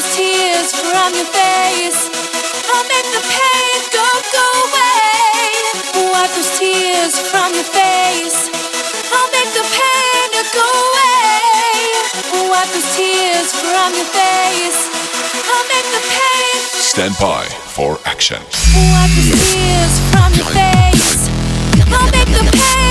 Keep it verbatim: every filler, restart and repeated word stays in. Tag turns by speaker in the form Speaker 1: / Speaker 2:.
Speaker 1: those tears from your face. I'll make the pain go, go away. Wipe those tears from your face. I'll make the pain go away. Wipe those tears from your face. I'll make the pain.
Speaker 2: Stand by for action.
Speaker 1: Wipe those tears from your face. I'll make the pain.